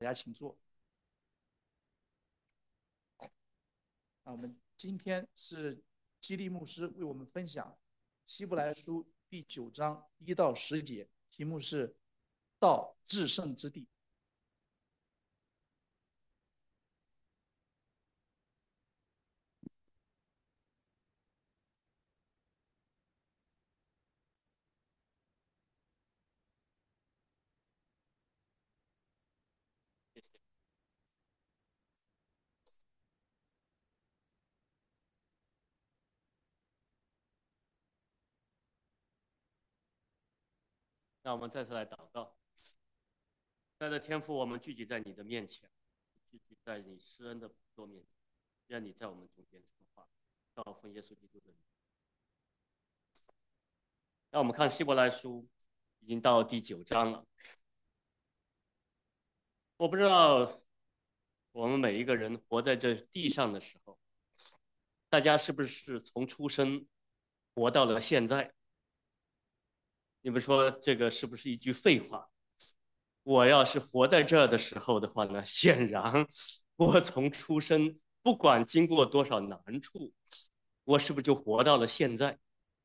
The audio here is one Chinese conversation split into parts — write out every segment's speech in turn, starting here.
家请坐。我们今天是激励牧师为我们分享希伯来书第9章1到10节，题目是到至圣之地。 让我们再次来祷告。亲爱的天父，我们聚集在你的面前，聚集在你施恩的座面前，愿你在我们中间说话，告奉耶稣基督的名。让我们看希伯来书，已经到第9章了。我不知道我们每一个人活在这地上的时候，大家是不是从出生活到了现在？你们说这个是不是一句废话？我要是活在这儿的时候的话呢，显然我从出生不管经过多少难处，我是不是就活到了现在？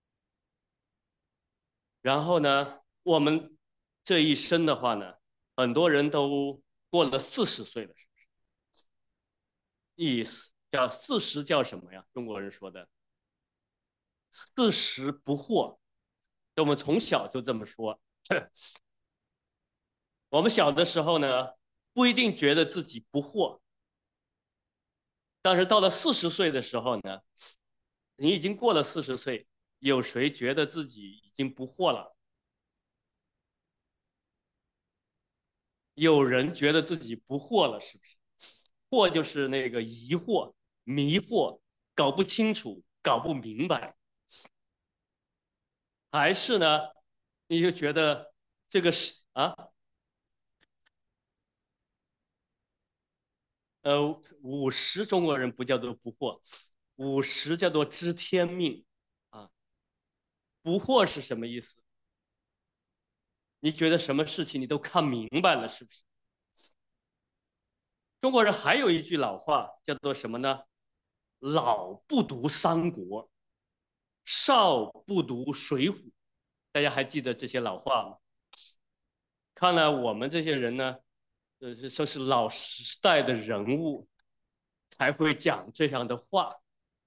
然后呢，我们这一生的话呢，很多人都过了40岁了，是不是？意思叫40叫什么呀？中国人说的40不惑，我们从小就这么说。我们小的时候呢，不一定觉得自己不惑，但是到了40岁的时候呢，你已经过了40岁，有谁觉得自己已经不惑了？有人觉得自己不惑了，是不是？惑就是那个疑惑、迷惑，搞不清楚、搞不明白，还是呢，你就觉得这个是50中国人不叫做不惑，50叫做知天命啊。不惑是什么意思？你觉得什么事情你都看明白了，是不是？中国人还有一句老话叫做什么呢？老不读三国，少不读水浒。大家还记得这些老话吗？看来我们这些人呢，说是老时代的人物才会讲这样的话。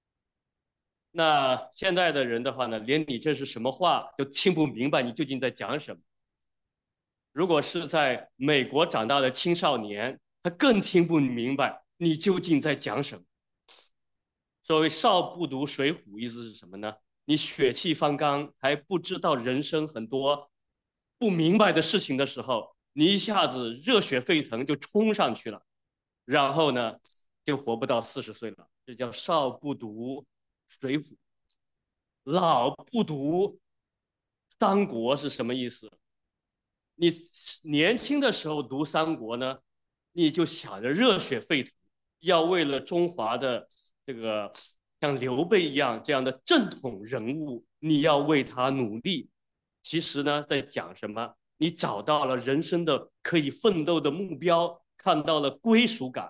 那现在的人的话呢，连你这是什么话都听不明白，你究竟在讲什么？如果是在美国长大的青少年，他更听不明白你究竟在讲什么。所谓少不读水浒，意思是什么呢？你血气方刚，还不知道人生很多不明白的事情的时候，你一下子热血沸腾就冲上去了，然后呢，就活不到40岁了。这叫少不读水浒，老不读三国是什么意思？你年轻的时候读三国呢，你就想着热血沸腾，要为了中华的这个像刘备一样这样的正统人物，你要为他努力。其实呢，在讲什么？你找到了人生的可以奋斗的目标，看到了归属感。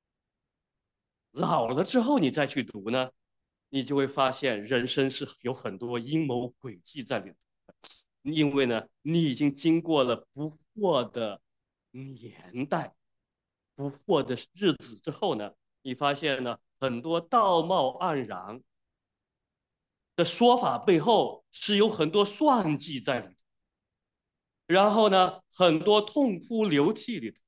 老了之后你再去读呢，你就会发现人生是有很多阴谋诡计在里头。因为呢，你已经经过了不惑的年代、不惑的日子之后呢，你发现呢，很多道貌岸然的说法背后是有很多算计在里头，然后呢，很多痛哭流涕里头，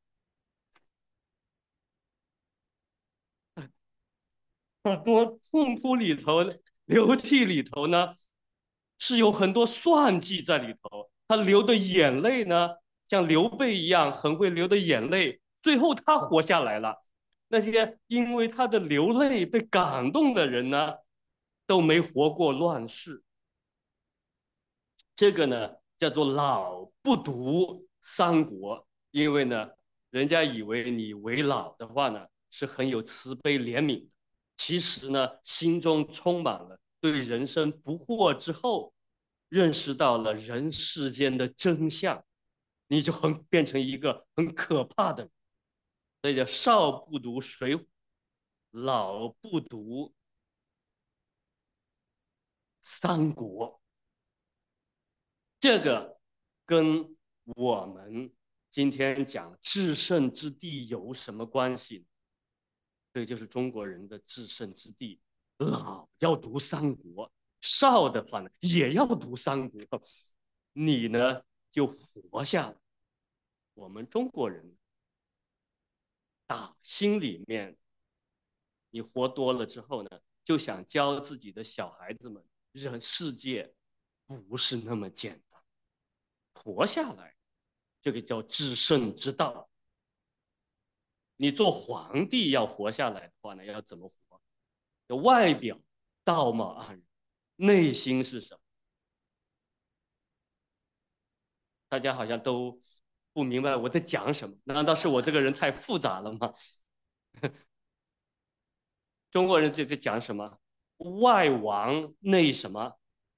很多痛哭里头、流涕里头呢，是有很多算计在里头。他流的眼泪呢，像刘备一样很会流的眼泪，最后他活下来了。那些因为他的流泪被感动的人呢，都没活过乱世。这个呢，叫做老不读三国，因为呢，人家以为你为老的话呢，是很有慈悲怜悯的，其实呢，心中充满了对人生不惑之后，认识到了人世间的真相，你就变成一个很可怕的人。 所以叫少不读水浒，老不读三国。这个跟我们今天讲至圣之地有什么关系？这就是中国人的至圣之地。老要读三国，少的话呢也要读三国，你呢就活下来。我们中国人打心里面，你活多了之后呢，就想教自己的小孩子们，人世界不是那么简单，活下来，这个叫至圣之道。你做皇帝要活下来的话呢，要怎么活？外表道貌岸然，内心是什么？大家好像都不明白我在讲什么，难道是我这个人太复杂了吗？中国人在讲什么？外王内什么？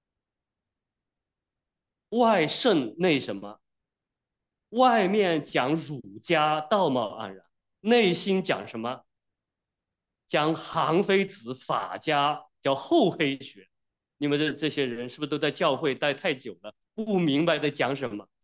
外圣内什么？外面讲儒家道貌岸然，内心讲什么？讲韩非子法家，叫厚黑学。你们这些人是不是都在教会待太久了，不明白在讲什么，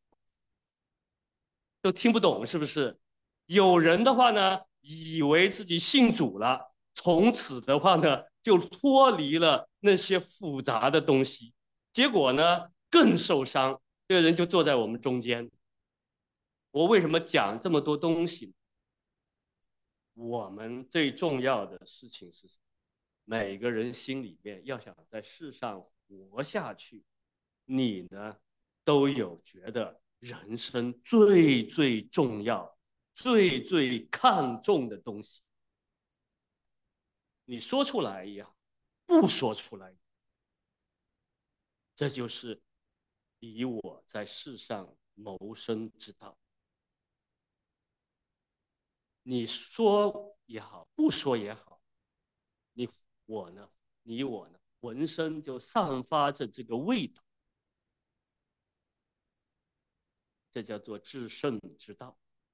都听不懂，是不是？有人的话呢，以为自己信主了，从此的话呢，就脱离了那些复杂的东西，结果呢更受伤。这个人就坐在我们中间。我为什么讲这么多东西？我们最重要的事情是什么？每个人心里面要想在世上活下去，你呢都有觉得人生最最重要、最最看重的东西。你说出来也好，不说出来，这就是你我在世上谋生之道。你说也好，不说也好，你我呢，你我呢，浑身就散发着这个味道，这叫做至圣之道。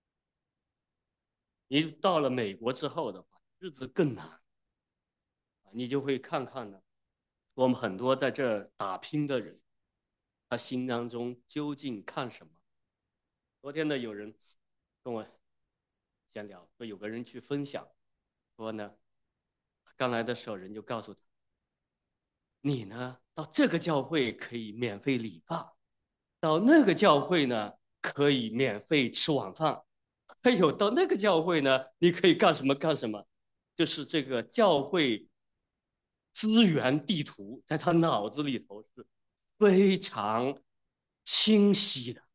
你到了美国之后的话，日子更难，你就会看看呢，我们很多在这打拼的人，他心当中究竟看什么？昨天呢，有人跟我闲聊，说有个人去分享，说呢，刚来的时候人就告诉他，你呢到这个教会可以免费理发，到那个教会呢可以免费吃晚饭，还有到那个教会呢你可以干什么干什么，就是这个教会资源地图在他脑子里头是非常清晰的。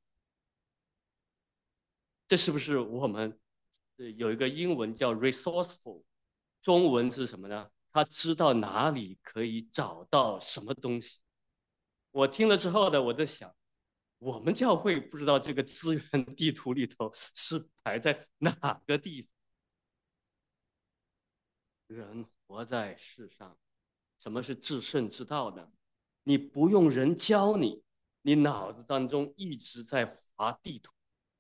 这是不是我们有一个英文叫 resourceful，中文是什么呢？他知道哪里可以找到什么东西。我听了之后呢，我在想，我们教会不知道这个资源地图里头是排在哪个地方。人活在世上，什么是至圣之道呢？你不用人教你，你脑子当中一直在划地图。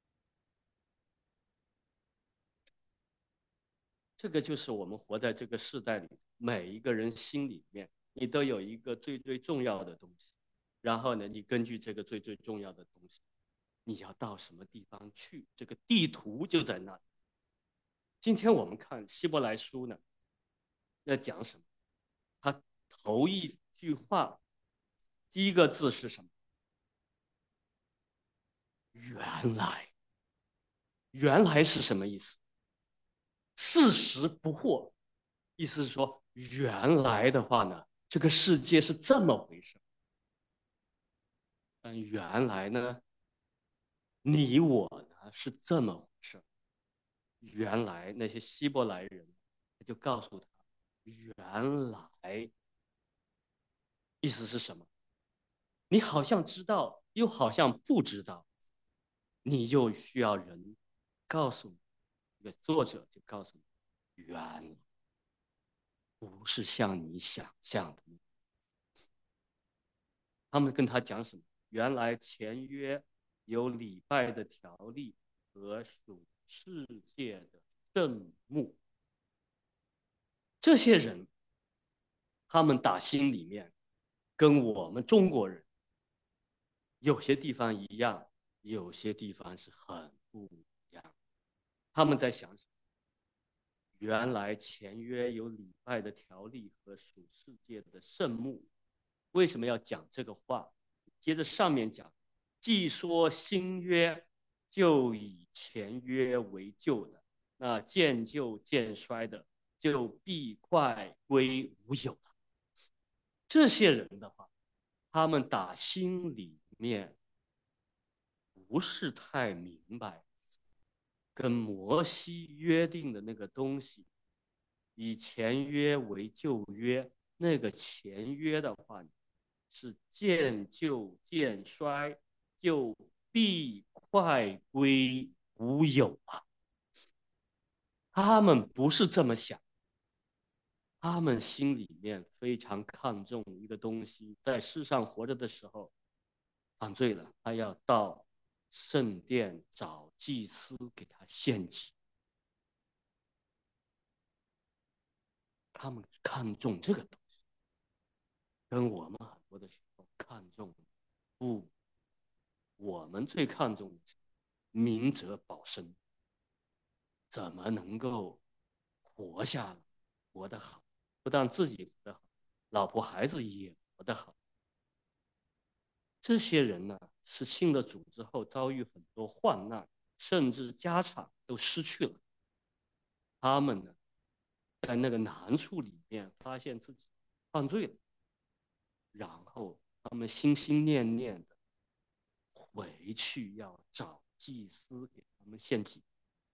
这个就是我们活在这个时代里，每一个人心里面，你都有一个最最重要的东西。然后呢，你根据这个最最重要的东西，你要到什么地方去，这个地图就在那里。今天我们看希伯来书呢，要讲什么？他头一句话，第一个字是什么？原来。原来是什么意思？四十不惑，意思是说原来的话呢，这个世界是这么回事。但原来呢，你我呢是这么回事。原来那些希伯来人，他就告诉他，原来意思是什么？你好像知道，又好像不知道，你又需要人告诉你。这个作者就告诉你，原来不是像你想象的。他们跟他讲什么？原来前约有礼拜的条例和属世界的圣幕。这些人，他们打心里面跟我们中国人有些地方一样，有些地方是很不一样。他们在想什么？原来前约有礼拜的条例和属世界的圣幕。为什么要讲这个话？接着上面讲，既说新约，就以前约为旧的，那渐旧渐衰的，就必快归无有了。这些人的话，他们打心里面不是太明白，跟摩西约定的那个东西，以前约为旧约，那个前约的话是渐旧渐衰，就必快归无有啊。他们不是这么想，他们心里面非常看重一个东西，在世上活着的时候犯罪了，他要到圣殿找祭司给他献祭。他们看重这个东西，跟我们很多的时候看重不，我们最看重的是明哲保身，怎么能够活下来，活得好，不但自己活得好，老婆孩子也活得好。这些人呢，是信了主之后遭遇很多患难，甚至家产都失去了。他们呢，在那个难处里面发现自己犯罪了，然后他们心心念念的回去要找祭司给他们献祭。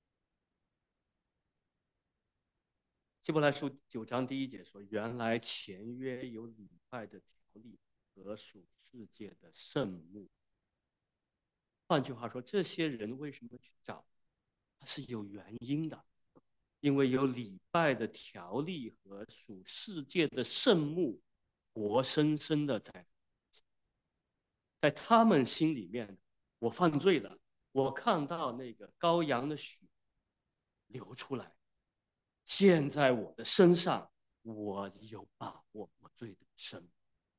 希伯来书9章第1节说：“原来前约有礼拜的条例和属世界的圣幕。”换句话说，这些人为什么去找？他是有原因的，因为有礼拜的条例和属世界的圣幕，活生生的在他们心里面，我犯罪了，我看到那个羔羊的血流出来，现在我的身上，我有把握我罪的深。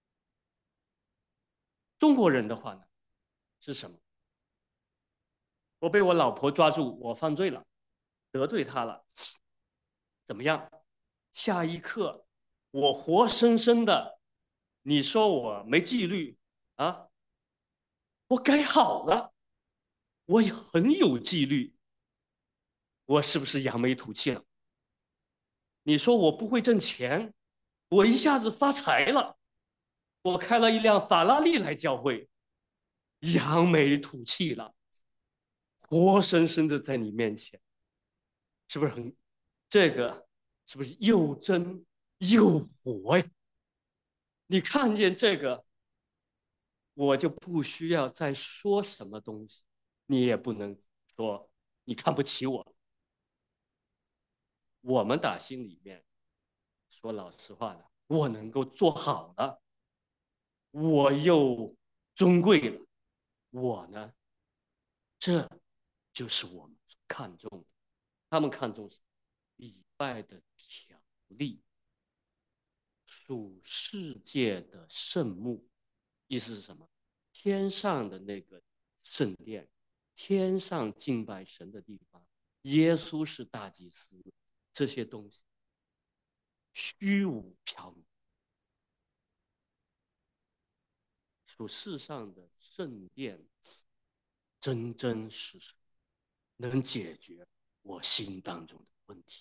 中国人的话呢，是什么？我被我老婆抓住，我犯罪了，得罪她了，怎么样？下一刻，我活生生的，你说我没纪律啊？我改好了，我很有纪律，我是不是扬眉吐气了？你说我不会挣钱，我一下子发财了，我开了一辆法拉利来教会，扬眉吐气了，活生生的在你面前，是不是很？这个是不是又真又活呀？你看见这个，我就不需要再说什么东西，你也不能说你看不起我。我们打心里面说老实话的，我能够做好了，我又尊贵了，我呢，这就是我们看重的。他们看重礼拜的条例，属世界的圣幕，意思是什么？天上的那个圣殿，天上敬拜神的地方，耶稣是大祭司，这些东西虚无缥缈。属世上的圣殿，真真实实能解决我心当中的问题。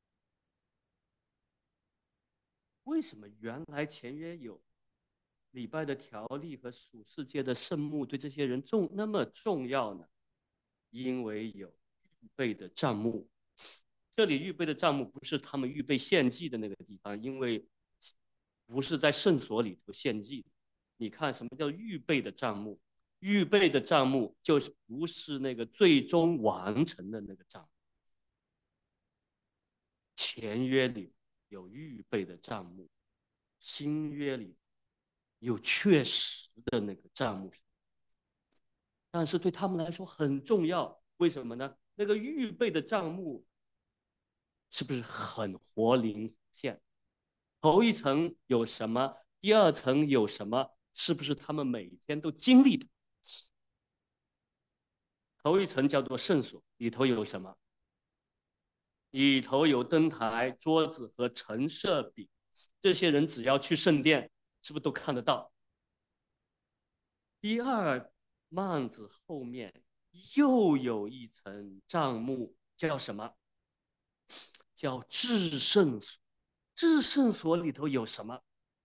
为什么原来前约有礼拜的条例和属世界的圣幕对这些人那么重要呢？因为有预备的帐幕。这里预备的帐幕不是他们预备献祭的那个地方，因为不是在圣所里头献祭。你看什么叫预备的帐幕？预备的帐幕就是不是那个最终完成的那个帐幕。前约里有预备的帐幕，新约里有确实的那个帐幕，但是对他们来说很重要。为什么呢？那个预备的帐幕是不是很活灵活现？头一层有什么？第二层有什么？是不是他们每天都经历的？头一层叫做圣所，里头有什么？里头有灯台、桌子和陈设饼，这些人只要去圣殿，是不是都看得到？第二幔子后面又有一层帐幕，叫什么？叫至圣所。至圣所里头有什么？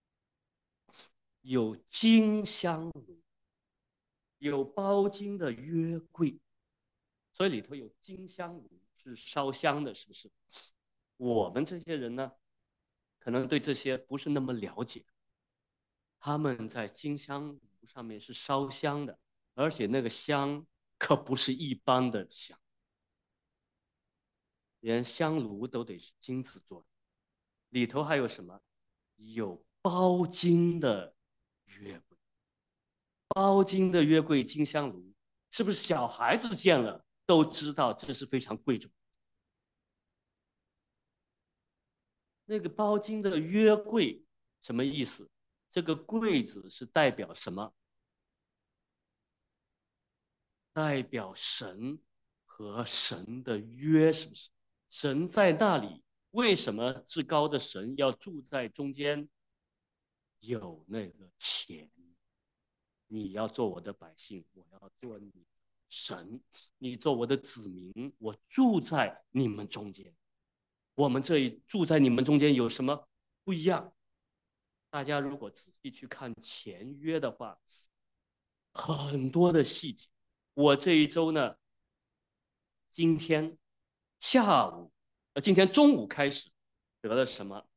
有金香炉，有包金的约柜，所以里头有金香炉是烧香的，是不是？我们这些人呢，可能对这些不是那么了解。他们在金香炉上面是烧香的，而且那个香可不是一般的香，连香炉都得是金子做的。里头还有什么？有包金的约柜，包金的约柜、金香炉，是不是小孩子见了都知道这是非常贵重？那个包金的约柜什么意思？这个柜子是代表什么？代表神和神的约，是不是？神在那里，为什么至高的神要住在中间？有那个钱，你要做我的百姓，我要做你神，你做我的子民，我住在你们中间。我们这里住在你们中间有什么不一样？大家如果仔细去看前约的话，很多的细节。我这一周呢，今天下午，今天中午开始得了什么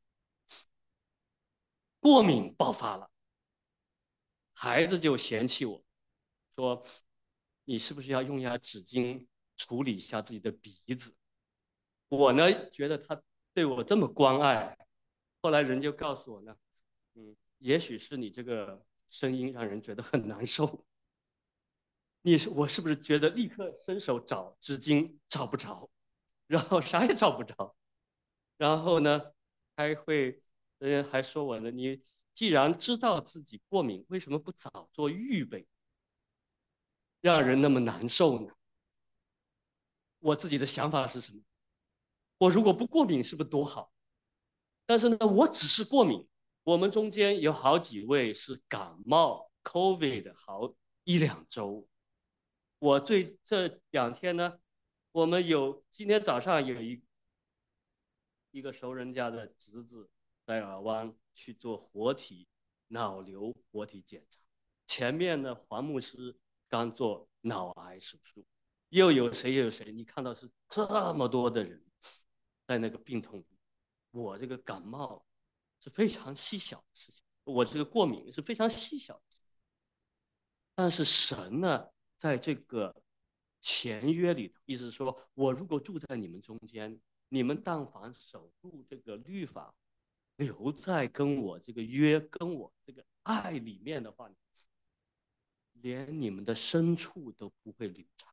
过敏爆发了，孩子就嫌弃我说：“你是不是要用一下纸巾处理一下自己的鼻子？”我呢觉得他对我这么关爱，后来人就告诉我呢，也许是你这个声音让人觉得很难受。我是不是觉得立刻伸手找纸巾找不着，然后啥也找不着，然后呢还会人还说我呢，你既然知道自己过敏，为什么不早做预备，让人那么难受呢？我自己的想法是什么？我如果不过敏是不是多好？但是呢，我只是过敏。我们中间有好几位是感冒 COVID 好一两周。这2天呢，我们今天早上有一个熟人家的侄子在耳湾去做脑瘤活体检查，前面呢黄牧师刚做脑癌手术，又有谁，你看到是这么多的人在那个病痛里。我这个感冒是非常细小的事情，我这个过敏是非常细小的事情，但是神呢，在这个前约里头，意思是说，我如果住在你们中间，你们但凡守住这个律法，留在跟我这个约、跟我这个爱里面的话，连你们的牲畜都不会流产，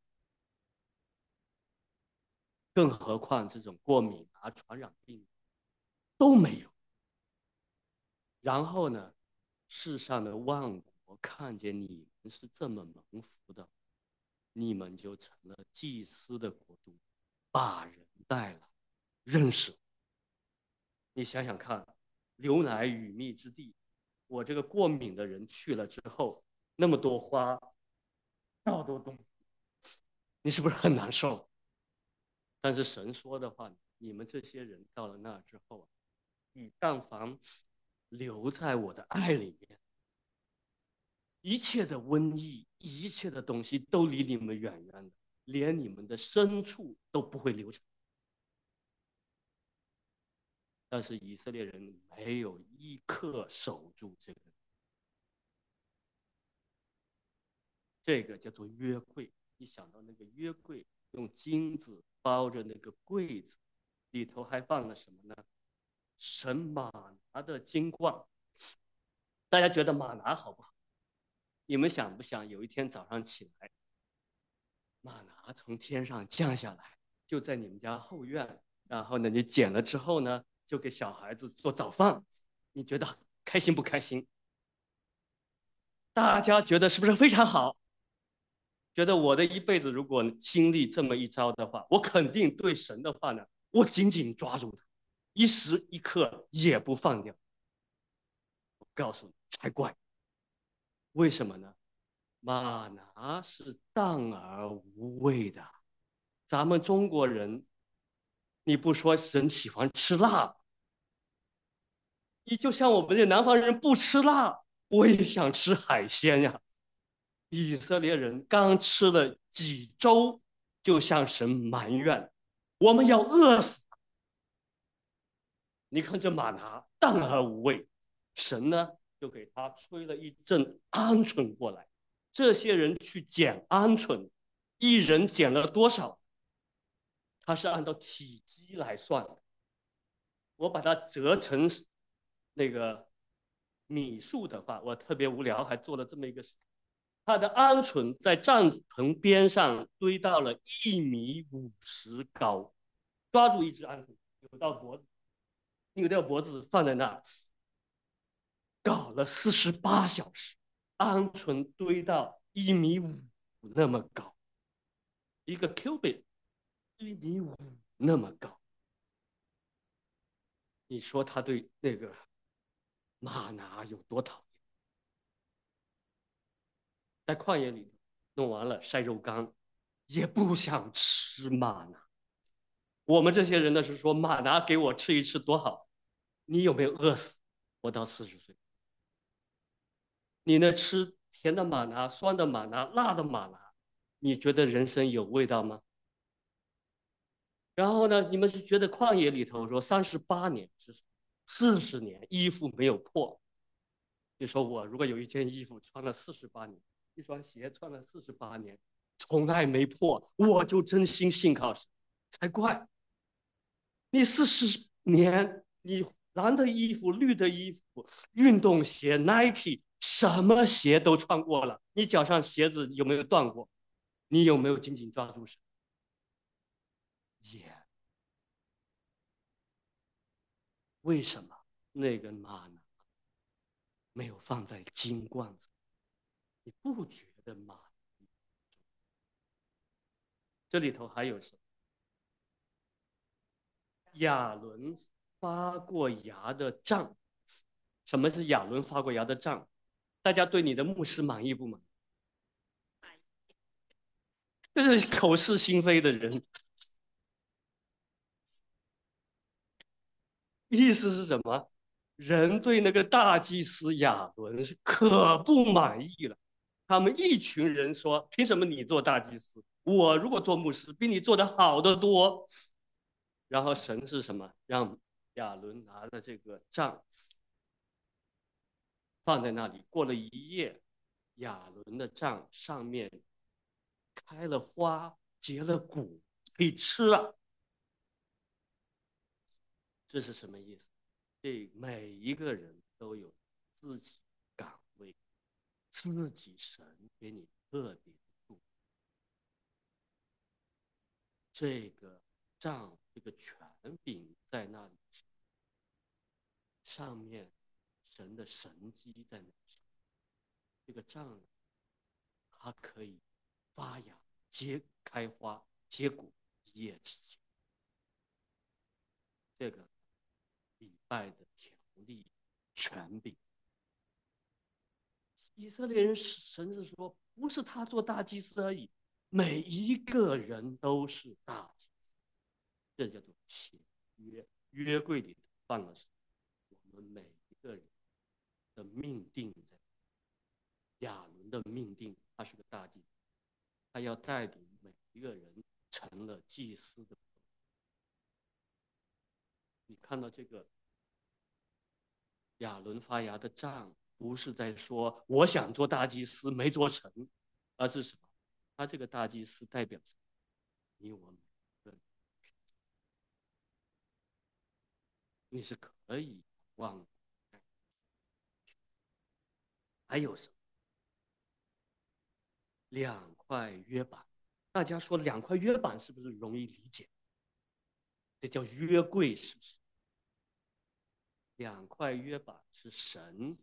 更何况这种过敏啊、传染病都没有。然后呢，世上的万国看见你们是这么蒙福的，你们就成了祭司的国度，把人带来认识。你想想看，牛奶与蜜之地，我这个过敏的人去了之后，那么多花，那么多东西，你是不是很难受？但是神说的话，你们这些人到了那之后，你但凡留在我的爱里面，一切的瘟疫，一切的东西都离你们远远的，连你们的牲畜都不会流产。但是以色列人没有一刻守住这个叫做约柜。一想到那个约柜用金子包着那个柜子，里头还放了什么呢？神马拿的金冠。大家觉得马拿好不好？你们想不想有一天早上起来，马拿从天上降下来，就在你们家后院， 然后呢，你捡了之后呢，就给小孩子做早饭，你觉得开心不开心？大家觉得是不是非常好？觉得我的一辈子如果经历这么一遭的话，我肯定对神的话呢，我紧紧抓住它，一时一刻也不放掉。我告诉你，才怪！为什么呢？玛拿是淡而无味的。咱们中国人，你不说神喜欢吃辣，你就像我们这南方人不吃辣，我也想吃海鲜呀。以色列人刚吃了几周，就向神埋怨：我们要饿死。你看这玛拿淡而无味，神呢就给他吹了一阵鹌鹑过来。这些人去捡鹌鹑，一人捡了多少？他是按照体积来算的。我把它折成那个米数的话，我特别无聊，还做了这么一个事。他的鹌鹑在帐篷边上堆到了1.50米高，抓住一只鹌鹑，扭到脖子放在那儿，搞了48小时，鹌鹑堆到1.5米那么高，一个 cubit 1.5米那么高。你说他对那个玛拿有多讨厌？在旷野里弄完了晒肉干，也不想吃玛拿。我们这些人呢是说玛拿给我吃一吃多好，你有没有饿死？活到40岁，你呢吃甜的玛拿、酸的玛拿、辣的玛拿，你觉得人生有味道吗？然后呢，你们是觉得旷野里头说38年是40年衣服没有破，就说我如果有一件衣服穿了48年，一双鞋穿了48年，从来没破，我就真心信靠神，才怪！你40年，你蓝的衣服、绿的衣服、运动鞋、Nike，什么鞋都穿过了，你脚上鞋子有没有断过？你有没有紧紧抓住神？也为什么那个玛呢没有放在金罐子？你不觉得玛？这里头还有什么？亚伦发过芽的杖。什么是亚伦发过芽的杖？大家对你的牧师满意不满意？这是口是心非的人。意思是什么？人对那个大祭司亚伦是可不满意了。他们一群人说：凭什么你做大祭司？我如果做牧师，比你做的好得多。然后神是什么？让亚伦拿了这个杖放在那里，过了一夜，亚伦的杖上面开了花，结了果，可以吃了。这是什么意思？这每一个人都有自己岗位，自己神给你特别的这个杖，这个权柄在那里，上面神的神机在那里。这个杖它可以发芽、开花、结果，一夜之间。这个礼拜的条例权柄，以色列人神是说，不是他做大祭司而已，每一个人都是大祭司。这叫做契约。约柜里放的是我们每一个人的命定在。亚伦的命定，他是个大祭司，他要带领每一个人成了祭司的。你看到这个亚伦发芽的杖，不是在说我想做大祭司没做成，而是什么？他这个大祭司代表你我每个人，你是可以忘。还有什么？2块约板，大家说2块约板是不是容易理解？ 这叫约柜，是不是？2块约板是神，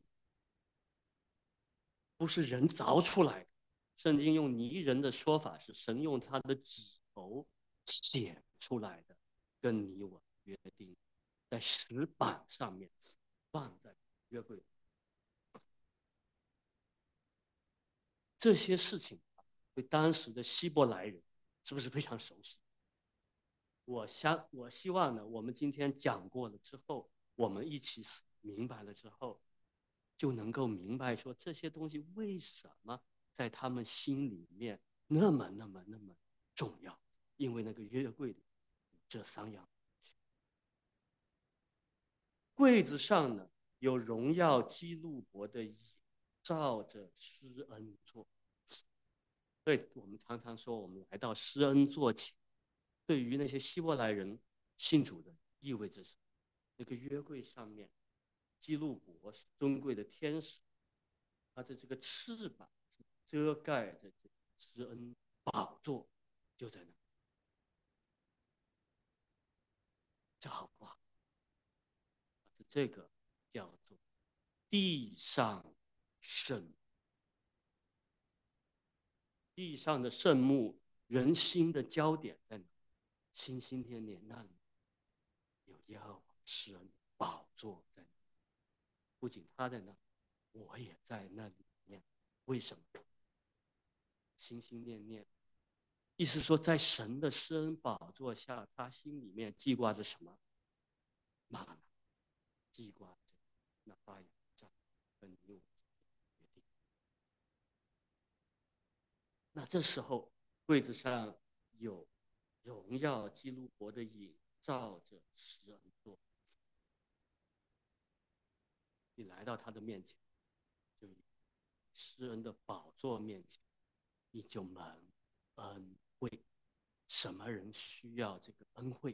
不是人凿出来的。圣经用拟人的说法是神用他的指头写出来的，跟你我约定，在石板上面放在约柜。这些事情对当时的希伯来人是不是非常熟悉？我希望呢，我们今天讲过了之后，我们一起明白了之后，就能够明白说这些东西为什么在他们心里面那么重要，因为那个约柜里这3样，柜子上呢有荣耀基路伯的影照着施恩座。对，我们常常说我们来到施恩座前，对于那些希伯来人信主的意味着什么？那个约柜上面，基路伯是尊贵的天使，他的这个翅膀遮盖着这施恩宝座，就在那。这好不好？这个叫做地上圣，地上的圣幕，人心的焦点在哪？心心念念那里有耶和华施恩宝座在那，不仅他在那，我也在那里面。为什么？心心念念，意思说，在神的施恩宝座下，他心里面记挂着什么？玛拿，记挂着那发扬仗跟你我决定。那这时候，柜子上有荣耀基路伯的影照着施恩座，你来到他的面前，就施恩的宝座面前，你就蒙恩惠。什么人需要这个恩惠？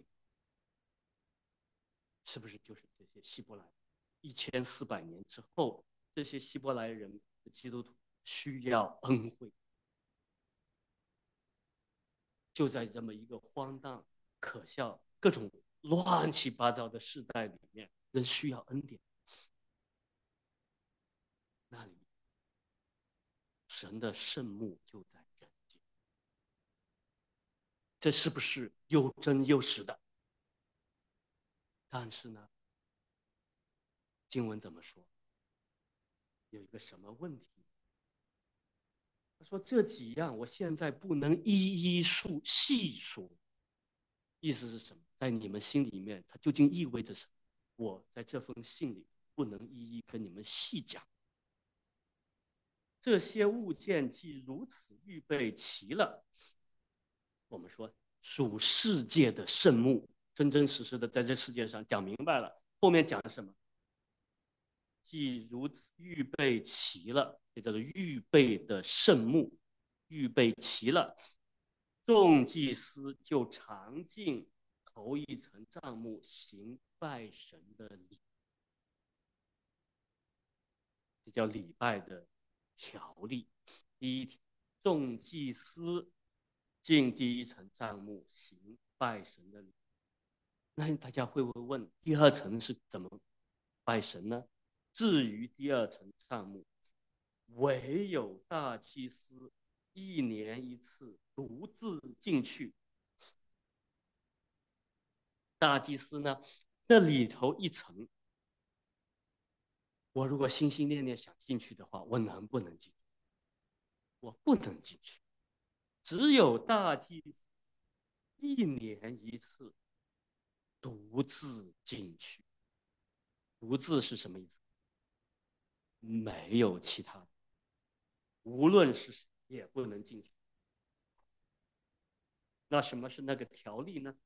是不是就是这些希伯来？1400年之后，这些希伯来人的基督徒需要恩惠。就在这么一个荒诞、可笑、各种乱七八糟的时代里面，人需要恩典。那里，神的圣幕就在人间。这是不是又真又实的？但是呢，经文怎么说？有一个什么问题？他说这几样我现在不能一一细说。意思是什么？在你们心里面，它究竟意味着什么？我在这封信里不能一一跟你们细讲。这些物件既如此预备齐了，我们说属世界的圣幕，真真实实的在这世界上讲明白了。后面讲什么？既如此预备齐了，这叫做预备的圣幕，预备齐了，众祭司就常进头一层帐幕，行拜神的礼，这叫礼拜的条例。第一条，众祭司进第一层帐幕，行拜神的礼。那大家会不会问，第2层是怎么拜神呢？至于第2层帐幕，唯有大祭司1年1次独自进去。大祭司呢，那里头一层，我如果心心念念想进去的话，我能不能进去？我不能进去。只有大祭司1年1次独自进去。独自是什么意思？没有其他的，无论是谁也不能进去。那什么是那个条例呢？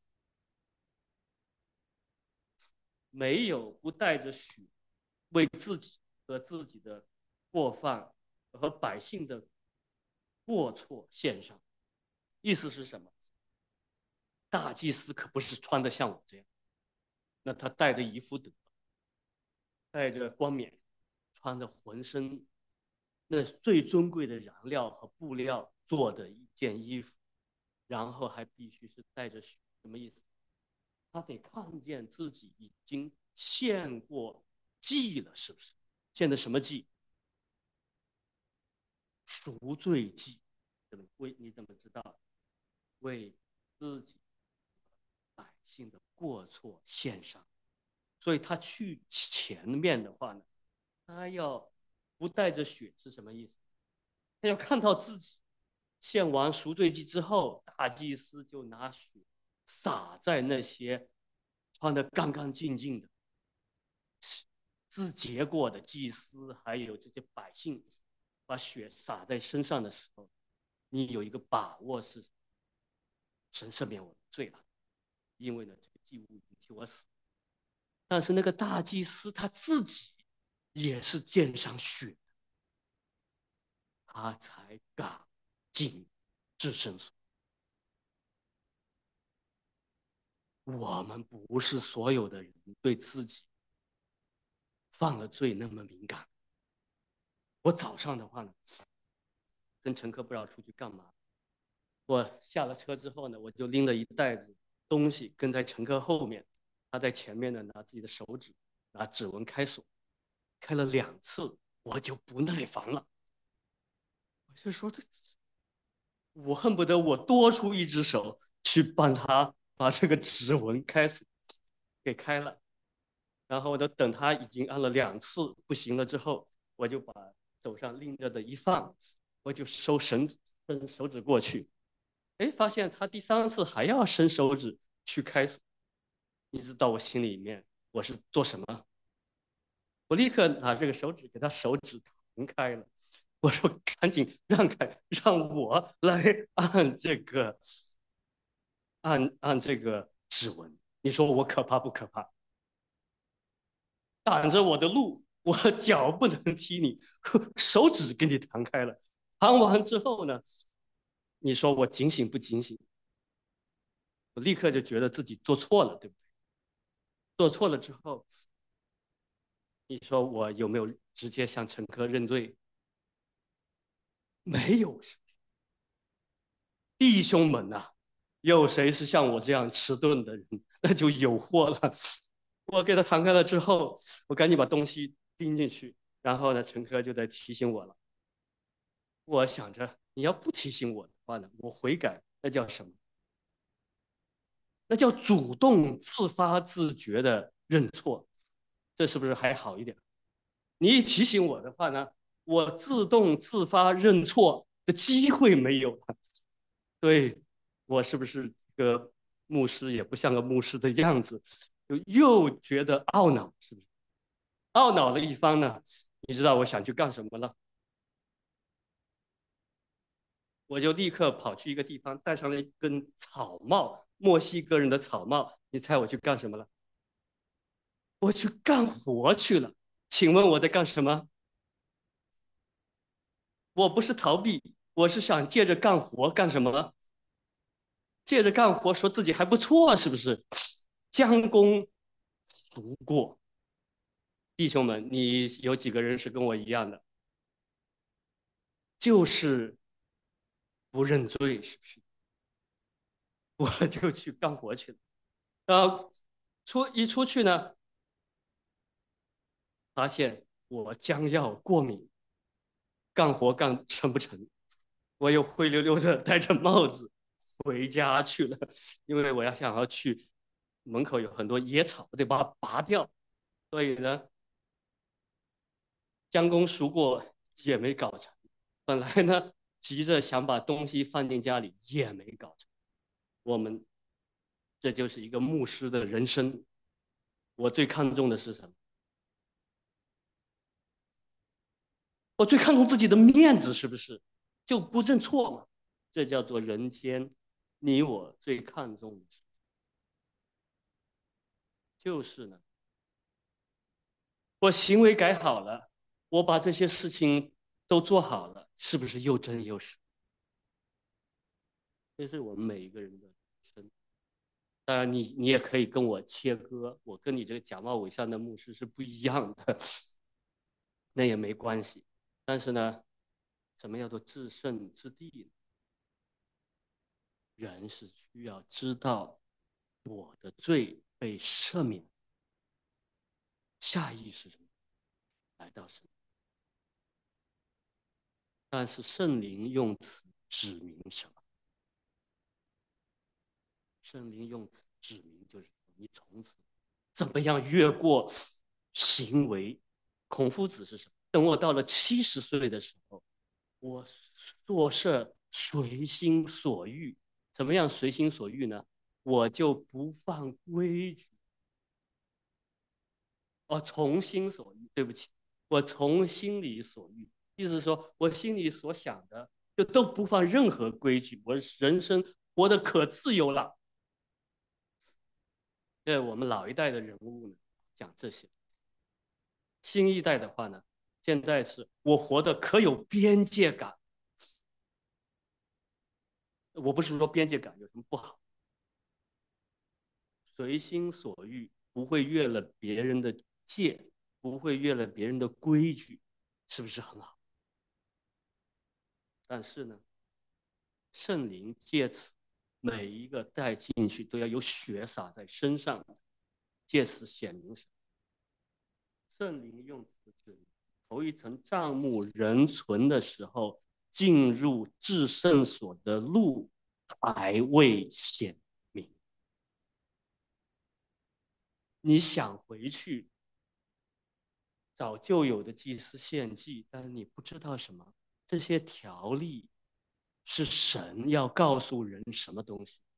没有不带着血为自己和自己的过犯和百姓的过错献上。意思是什么？大祭司可不是穿的像我这样，那他带着一副德，带着冠冕，穿着浑身那最尊贵的燃料和布料做的一件衣服，然后还必须是带着血，什么意思？ 他得看见自己已经献过祭了，是不是？献的什么祭？赎罪祭。你怎么知道？为自己百姓的过错献上。所以他去前面的话呢，他要不带着血是什么意思？他要看到自己献完赎罪祭之后，大祭司就拿血洒在那些穿得干干净净的、自洁过的祭司，还有这些百姓，把血洒在身上的时候，你有一个把握是神赦免我的罪了，因为呢，这个祭物已经替我死。但是那个大祭司他自己也是溅上血，他才敢进至圣所。我们不是所有的人对自己犯了罪那么敏感。我早上的话呢，跟乘客不知道出去干嘛，我下了车之后呢，我就拎了一袋子东西跟在乘客后面，他在前面呢拿自己的手指拿指纹开锁，开了2次，我就不耐烦了，我就说我恨不得我多出一只手去帮他把这个指纹开锁给开了。然后我等他已经按了2次不行了之后，我就把手上拎着的一放，我就伸手指过去，哎，发现他第3次还要伸手指去开锁。你知道我心里面我是做什么？我立刻拿这个手指给他手指弹开了。我说赶紧让开，让我来按这个指纹。你说我可怕不可怕？挡着我的路，我脚不能踢你，手指给你弹开了。弹完之后呢，你说我警醒不警醒？我立刻就觉得自己做错了，对不对？做错了之后，你说我有没有直接向乘客认罪？没有，弟兄们呐、有谁是像我这样迟钝的人？那就有祸了。我给他弹开了之后，我赶紧把东西拎进去，然后呢，乘客就在提醒我了。我想着，你要不提醒我的话呢，我悔改，那叫什么？那叫主动自发自觉的认错，这是不是还好一点？你一提醒我的话呢，我自动自发认错的机会没有了。对，我是不是这个牧师也不像个牧师的样子，又觉得懊恼，是不是？懊恼的一方呢，你知道我想去干什么了？我就立刻跑去一个地方，戴上了一根草帽，墨西哥人的草帽。你猜我去干什么了？我去干活去了。请问我在干什么？我不是逃避，我是想借着干活干什么？借着干活说自己还不错，是不是？将功赎过。弟兄们，你有几个人是跟我一样的？就是不认罪，是不是？我就去干活去了。出去呢，发现我将要过敏，干活干成不成？我又灰溜溜的戴着帽子回家去了，因为我想要去门口有很多野草，我得把它拔掉。所以呢，将功赎过也没搞成。本来呢，急着想把东西放进家里也没搞成。我们这就是一个牧师的人生。我最看重的是什么？我最看重自己的面子，是不是？就不认错嘛？这叫做人间，你我最看重的就是呢，我行为改好了，我把这些事情都做好了，是不是又真又实？这是我们每一个人的人生。当然你也可以跟我切割，我跟你这个假冒伪善的牧师是不一样的，那也没关系。但是呢，什么叫做至圣之地？人是需要知道我的罪被赦免，下意识来到神。但是圣灵用此指明什么？圣灵用此指明就是你从此怎么样越过行为。孔夫子是什么？等我到了70岁的时候，我做事随心所欲。怎么样随心所欲呢？我就不犯规矩。从心所欲，对不起，我从心里所欲，意思是说我心里所想的就都不犯任何规矩，我人生活得可自由了。对我们老一代的人物呢，讲这些。新一代的话呢，现在是我活得可有边界感。我不是说边界感有什么不好，随心所欲，不会越了别人的界，不会越了别人的规矩，是不是很好？但是呢，圣灵借此每一个带进去都要有血洒在身上，借此显明什么？圣灵用此指头一层帐幕人存的时候，进入至圣所的路还未显明。你想回去找旧有的祭司献祭，但是你不知道什么，这些条例是神要告诉人什么东西，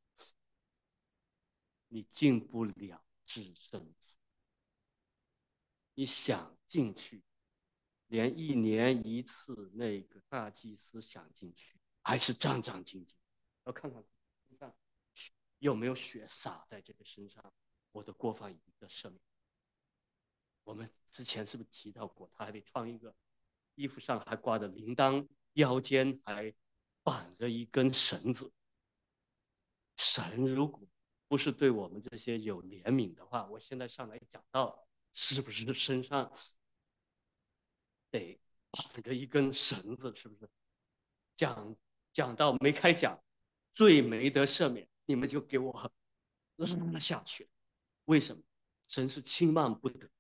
你进不了至圣所。你想进去，连1年1次那个大祭司想进去，还是战战兢兢。要看看身上有没有血洒在这个身上，我的过犯已经得赦免。我们之前是不是提到过，他还得穿一个衣服上还挂着铃铛，腰间还绑着一根绳子。神如果不是对我们这些有怜悯的话，我现在上来讲到，是不是身上得绑着一根绳子？是不是？讲到没开讲，罪没得赦免，你们就给我拉下去。为什么？神是轻慢不得。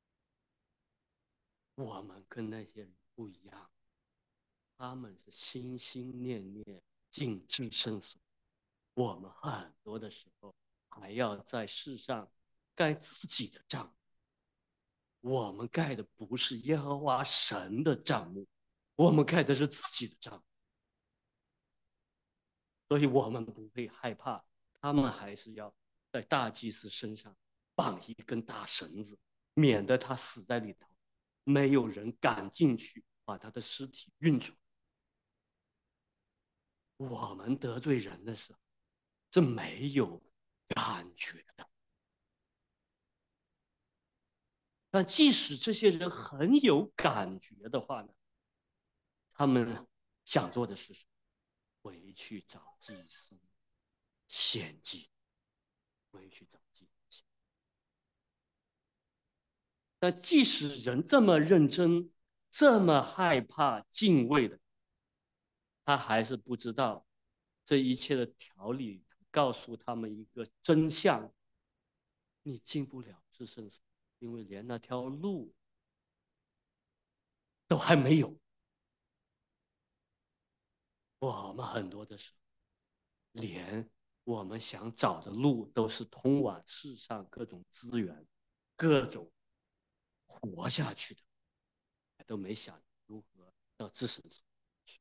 我们跟那些人不一样，他们是心心念念进至圣所，我们很多的时候还要在世上盖自己的账。我们盖的不是耶和华神的账目，我们盖的是自己的账。所以我们不会害怕，他们还是要在大祭司身上绑一根大绳子，免得他死在里头，没有人敢进去把他的尸体运出来。我们得罪人的时候是没有感觉的，但即使这些人很有感觉的话呢，他们想做的是什么？回去找祭司献祭，回去找祭司。但即使人这么认真，这么害怕敬畏的，他还是不知道这一切的条理告诉他们一个真相：你进不了至圣所，因为连那条路都还没有。我们很多的时候，连我们想找的路都是通往世上各种资源、各种活下去的，都没想如何到至圣所去。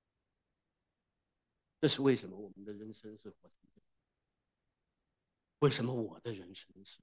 这是为什么我们的人生是活成这样？为什么我的人生是？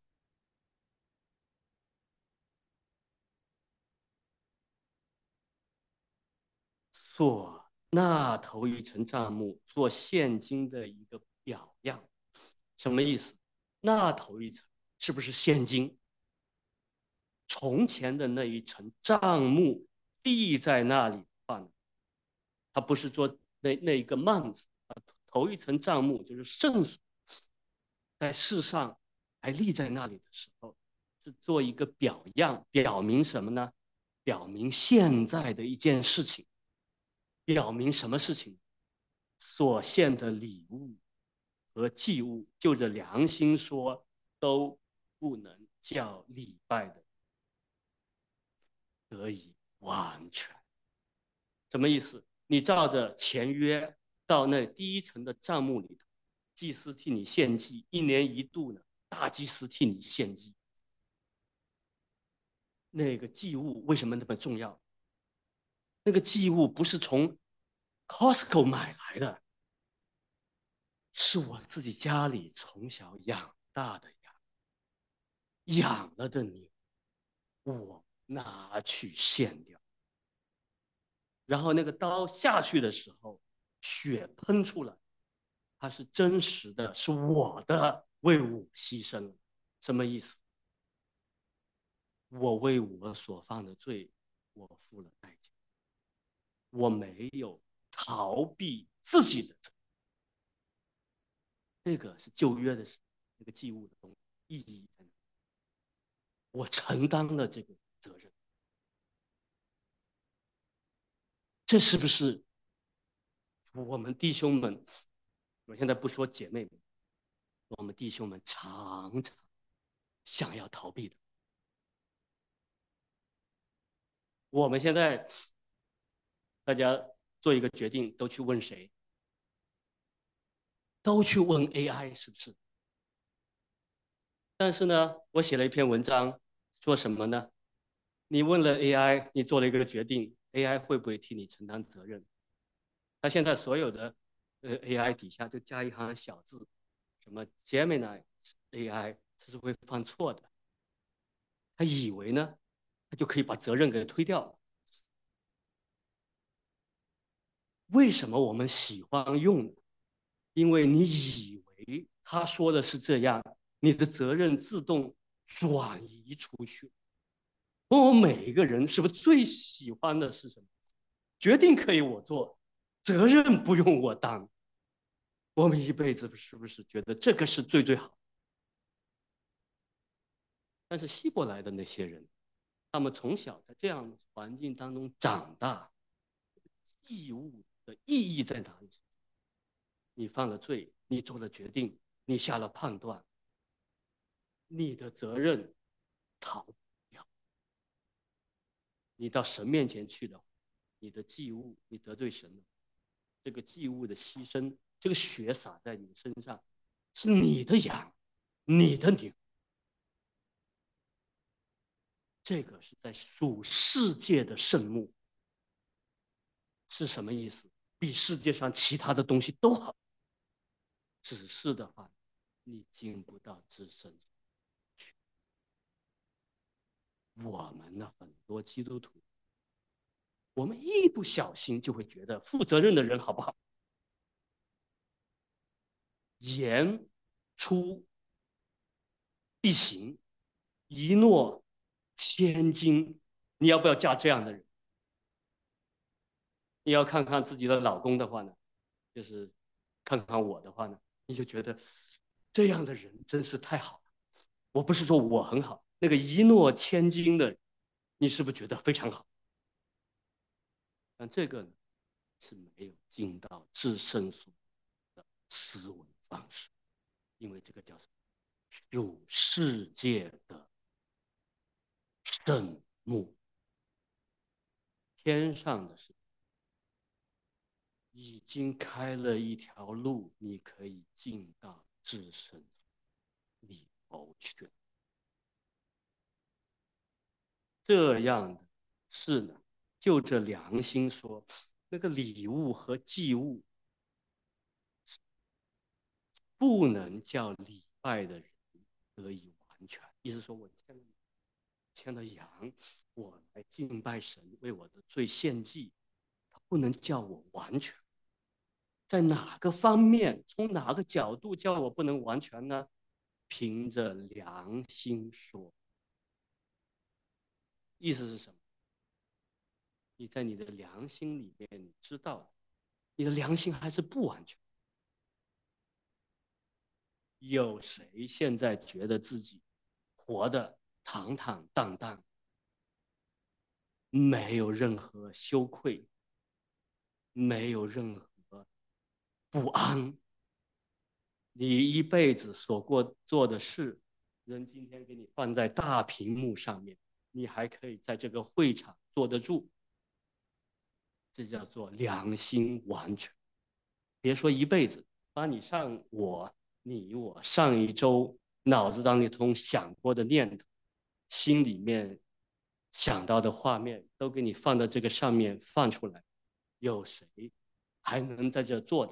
做那头一层账目做现金的一个表样，什么意思？那头一层是不是现金？从前的那一层账目立在那里的话呢，它不是做那一个幔子啊，头一层账目就是圣所，在世上还立在那里的时候，是做一个表样，表明什么呢？表明现在的一件事情。表明什么事情？所献的礼物和祭物，就着良心说，都不能叫礼拜的得以完全。什么意思？你照着前约到那第一层的帐幕里头，祭司替你献祭，一年一度呢，大祭司替你献祭。那个祭物为什么那么重要？那个祭物不是从 Costco 买来的，是我自己家里从小养大的羊，养了的牛，我拿去献掉。然后那个刀下去的时候，血喷出来，它是真实的，是我的，为我牺牲了。什么意思？我为我所犯的罪，我付了代价。我没有逃避自己的责任，这个是旧约的事，那个祭物的东西意义在哪？我承担了这个责任，这是不是我们弟兄们？我现在不说姐妹们，我们弟兄们常常想要逃避的。我们现在大家做一个决定，都去问谁？都去问 AI，是不是？但是呢，我写了一篇文章，说什么呢？你问了 AI，你做了一个决定，AI 会不会替你承担责任？它现在所有的AI 底下就加一行小字，什么 Gemini AI 这是会犯错的。他以为呢，他就可以把责任给推掉了。为什么我们喜欢用呢？因为你以为他说的是这样，你的责任自动转移出去。我们每一个人是不是最喜欢的是什么？决定可以我做，责任不用我担。我们一辈子是不是觉得这个是最好？但是希伯来的那些人，他们从小在这样的环境当中长大，义务的意义在哪里？你犯了罪，你做了决定，你下了判断，你的责任逃不掉。你到神面前去的，你的祭物，你得罪神了，这个祭物的牺牲，这个血洒在你身上，是你的羊，你的牛。这个是在属世界的圣幕，是什么意思？比世界上其他的东西都好。只是的话，你进不到至圣去。我们呢，很多基督徒，我们一不小心就会觉得负责任的人好不好？言出必行，一诺千金。你要不要嫁这样的人？你要看看自己的老公的话呢，就是看看我的话呢，你就觉得这样的人真是太好了。我不是说我很好，那个一诺千金的，你是不是觉得非常好？但这个呢，是没有进到至圣所的思维方式，因为这个叫属世界的圣幕，天上的事已经开了一条路，你可以进到至圣里头去。这样的事呢，就着良心说，那个礼物和祭物不能叫礼拜的人得以完全。意思说我牵了羊，我来敬拜神，为我的罪献祭，他不能叫我完全。在哪个方面，从哪个角度叫我不能完全呢？凭着良心说，意思是什么？你在你的良心里面，你知道，你的良心还是不完全。有谁现在觉得自己活得坦坦荡荡，没有任何羞愧，没有任何不安？ 你一辈子所做的事，人今天给你放在大屏幕上面，你还可以在这个会场坐得住，这叫做良心完全。别说一辈子，把你我上一周脑子当中想过的念头，心里面想到的画面，都给你放到这个上面放出来，有谁还能在这做的？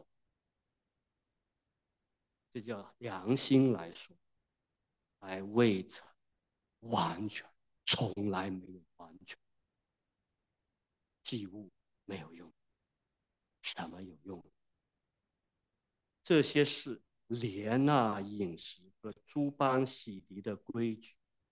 这叫良心来说，还未曾完全，从来没有完全。祭物没有用，什么有用？这些是廉纳饮食和诸般洗涤的规矩，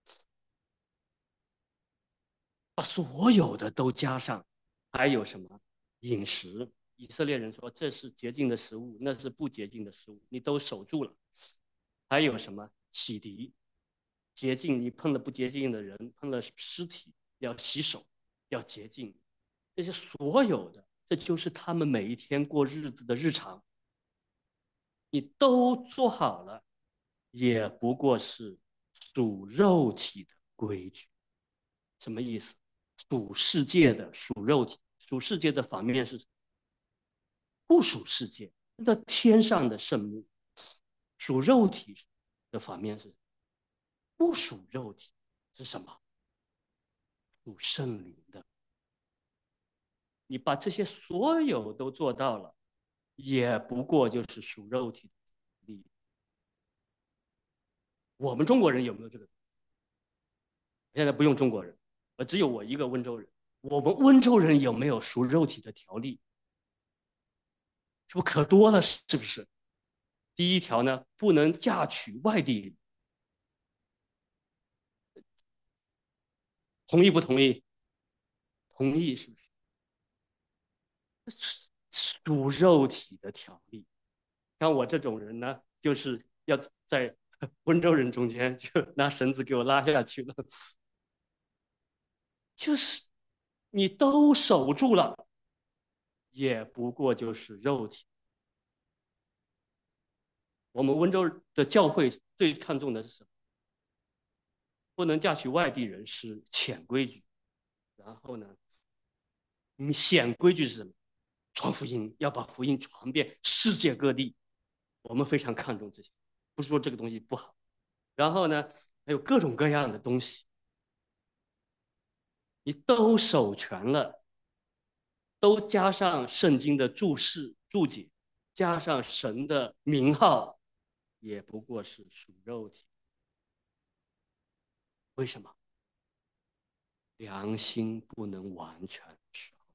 把所有的都加上。还有什么饮食？以色列人说这是洁净的食物，那是不洁净的食物，你都守住了。还有什么洗涤？洁净，你碰了不洁净的人，碰了尸体，要洗手，要洁净。这些所有的，这就是他们每一天过日子的日常。你都做好了，也不过是属肉体的规矩。什么意思？属世界的，属肉体。属世界的反面是不属世界，那天上的圣母。属肉体的反面是不属肉体，是什么？属圣灵的。你把这些所有都做到了，也不过就是属肉体的力。我们中国人有没有这个？现在不用中国人，只有我一个温州人。我们温州人有没有属肉体的条例？是不是可多了？是不是？第一条呢，不能嫁娶外地人，同意不同意？同意，是不是？属肉体的条例。像我这种人呢，就是要在温州人中间就拿绳子给我拉下去了。就是你都守住了，也不过就是肉体。我们温州的教会最看重的是什么？不能嫁娶外地人是潜规矩。然后呢，显规矩是什么？传福音，要把福音传遍世界各地。我们非常看重这些，不是说这个东西不好。然后呢，还有各种各样的东西，你都守全了，都加上圣经的注释注解，加上神的名号，也不过是属肉体。为什么？良心不能完全的时候，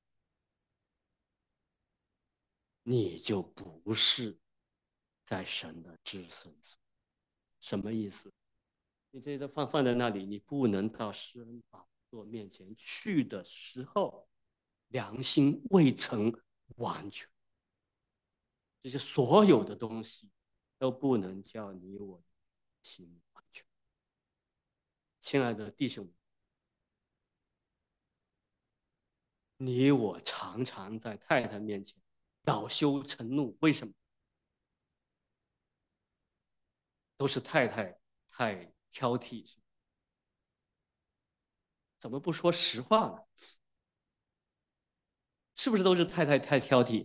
你就不是在神的至圣所。什么意思？你这个放在那里，你不能到施恩宝座面前去的时候，良心未曾完全。这些所有的东西都不能叫你我心完全。亲爱的弟兄们，你我常常在太太面前恼羞成怒，为什么？都是太太太挑剔，怎么不说实话呢？是不是都是太太太挑剔？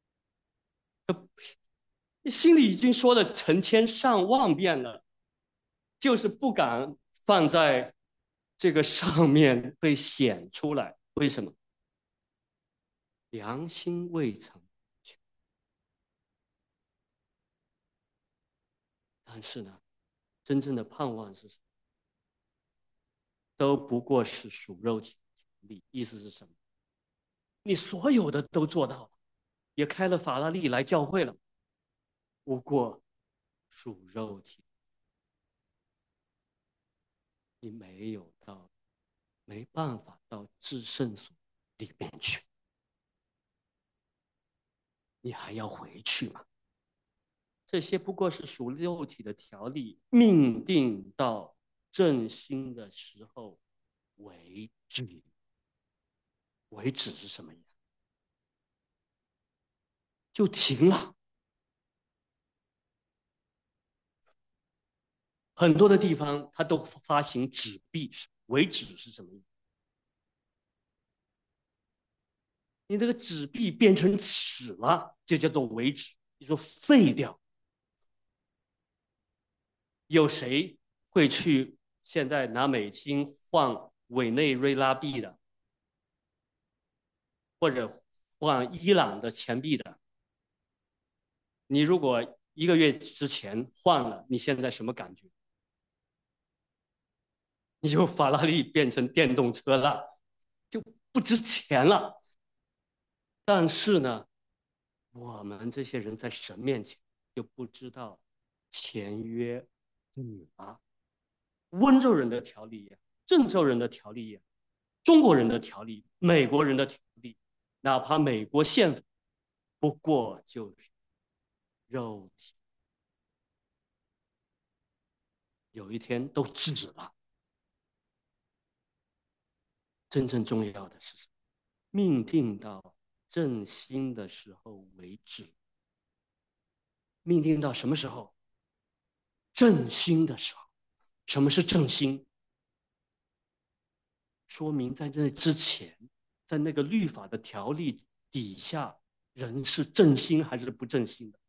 你心里已经说了成千上万遍了，就是不敢放在这个上面被显出来。为什么？良心未曾。但是呢，真正的盼望是什么？都不过是属肉体的力。意思是什么？你所有的都做到了，也开了法拉利来教会了，不过属肉体，你没有到，没办法到至圣所里面去，你还要回去吗？这些不过是属肉体的条例，命定到正心的时候为止。为止是什么意思？就停了。 很多的地方它都发行纸币，为纸是什么意思？你这个纸币变成纸了，就叫做为纸，你说废掉。有谁会去现在拿美金换委内瑞拉币的，或者换伊朗的钱币的？你如果一个月之前换了，你现在什么感觉？你就法拉利变成电动车了，就不值钱了。但是呢，我们这些人在神面前就不知道签约你啊，温州人的条例也，郑州人的条例也，中国人的条例，美国人的条例，哪怕美国宪法，不过就是肉体，有一天都止了。真正重要的是什么？命定到振兴的时候为止。命定到什么时候？振兴的时候。什么是振兴？说明在这之前，在那个律法的条例底下，人是振兴还是不振兴的？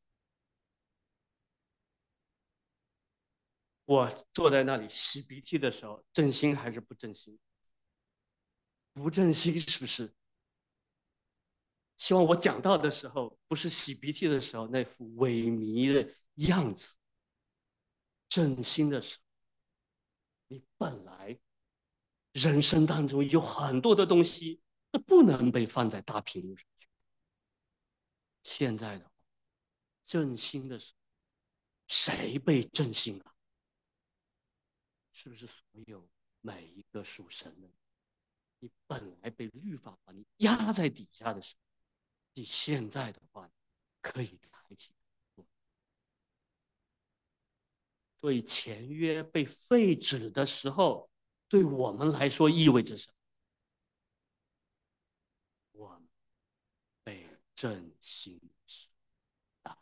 我坐在那里吸鼻涕的时候，振兴还是不振兴？不振兴是不是？希望我讲到的时候，不是洗鼻涕的时候那副萎靡的样子。振兴的时候，你本来人生当中有很多的东西都不能被放在大屏幕上去。现在的振兴的时候，谁被振兴了？是不是所有每一个属神的？你本来被律法把你压在底下的时候，你现在的话可以抬起。所以签约被废止的时候，对我们来说意味着什么？我们被振兴时代，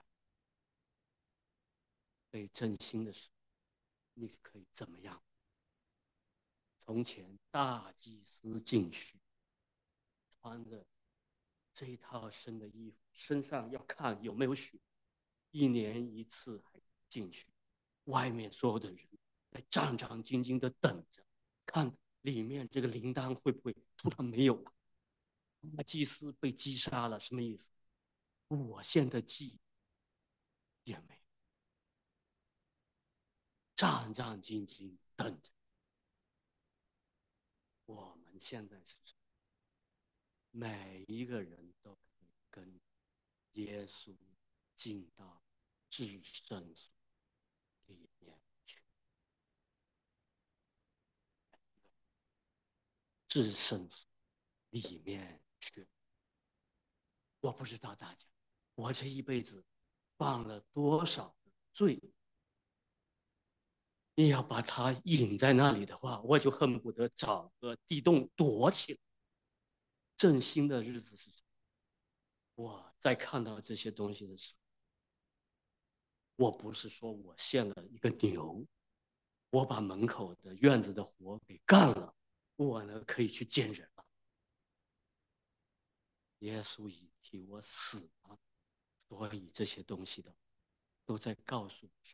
被振兴的时候，你可以怎么样？从前大祭司进去，穿着这一套新的衣服，身上要看有没有血，一年一次还进去，外面所有的人在战战兢兢的等着，看里面这个铃铛会不会突然没有了。那祭司被击杀了，什么意思？我献的祭也没有，战战兢兢等着。我们现在是什么？每一个人都可以跟耶稣进到至圣所里面去。至圣所里面去。我不知道大家，我这一辈子犯了多少罪，你要把它引在那里的话，我就恨不得找个地洞躲起来。振兴的日子是什么？我在看到这些东西的时候，我不是说我献了一个牛，我把门口的院子的活给干了，我呢可以去见人了。耶稣已替我死了，所以这些东西的都在告诉我，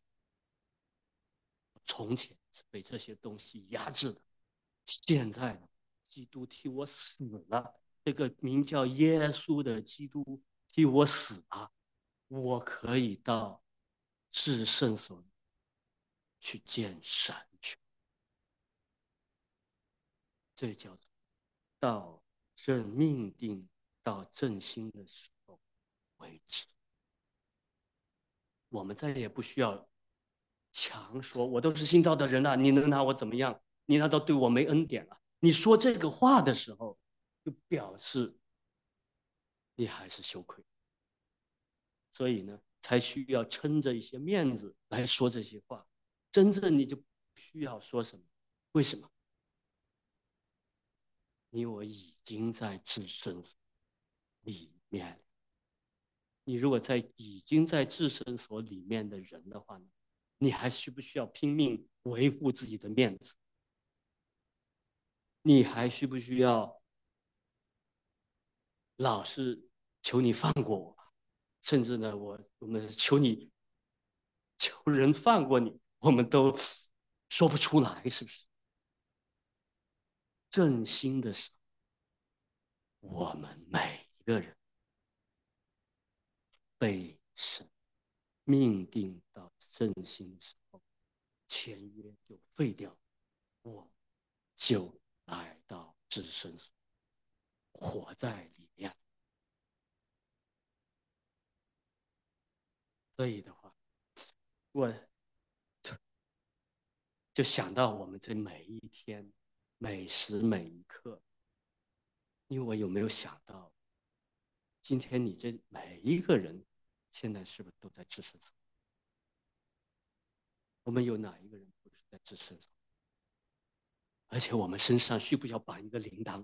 从前是被这些东西压制的，现在呢，基督替我死了，这个名叫耶稣的基督替我死了，我可以到至圣所去见神去。这叫做到正命定到正心的时候为止。我们再也不需要强说，我都是新造的人了，你能拿我怎么样？你难道对我没恩典了？你说这个话的时候，就表示你还是羞愧，所以呢，才需要撑着一些面子来说这些话。真正你就不需要说什么，为什么？因为我已经在至圣所里面。你如果已经在至圣所里面的人的话呢，你还需不需要拼命维护自己的面子。你还需不需要老是求你放过我？甚至呢，我们求你，求人放过你，我们都说不出来，是不是？正心的时候，我们每一个人被神命定到正心的时候，签约就废掉，我就来到至圣所，活在里面。所以的话，我就想到我们这每一天、每时每一刻，因为我有没有想到，今天你这每一个人，现在是不是都在至圣所？我们有哪一个人不是在至圣所？而且我们身上需不需要绑一个铃铛？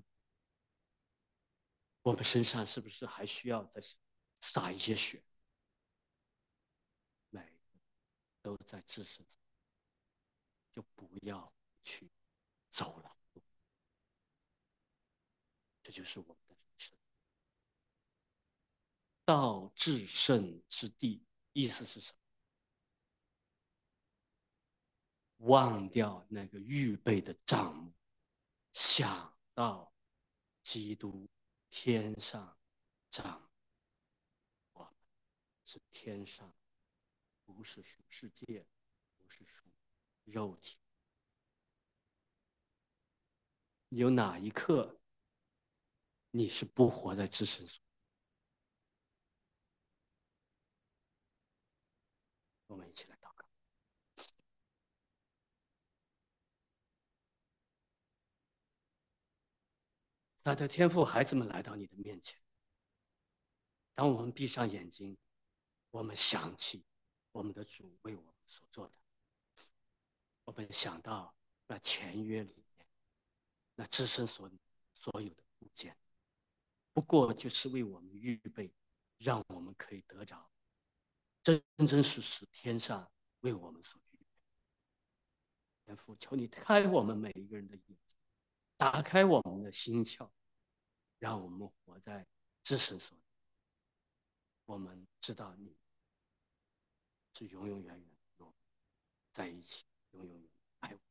我们身上是不是还需要再洒一些血？每个都在至圣所，就不要去走了。这就是我们的人生。到至圣之地，意思是什么？忘掉那个预备的账目，想到基督天上账，我们是天上，不是属世界，不是属肉体。有哪一刻你是不活在至圣所？我们一起来祷告。他的天父，孩子们来到你的面前。当我们闭上眼睛，我们想起我们的主为我们所做的，我们想到那签约里面那至圣所所有的物件，不过就是为我们预备，让我们可以得着真真实实天上为我们所预备。天父，求你开我们每一个人的眼睛，打开我们的心窍，让我们活在至圣所里。我们知道你是永永远远与我们在一起，永永远远爱我们。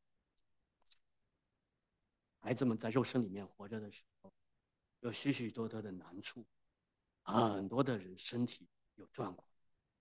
孩子们在肉身里面活着的时候，有许许多多的难处，很多的人身体有状况，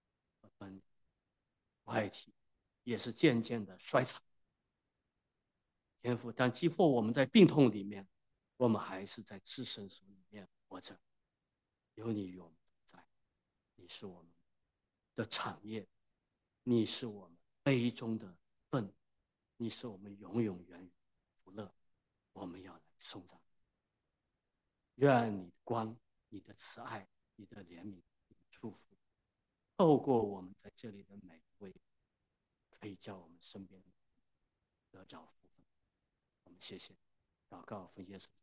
外体也是渐渐的衰残。天父，但即或我们在病痛里面，我们还是在至圣所里面活着，有你与我们同在，你是我们的产业，你是我们杯中的份，你是我们永永远远的福乐，我们要来颂赞。愿你的光、你的慈爱、你的怜悯、你的祝福，透过我们在这里的每一位，可以叫我们身边得着福分。我们谢谢，祷告奉耶稣。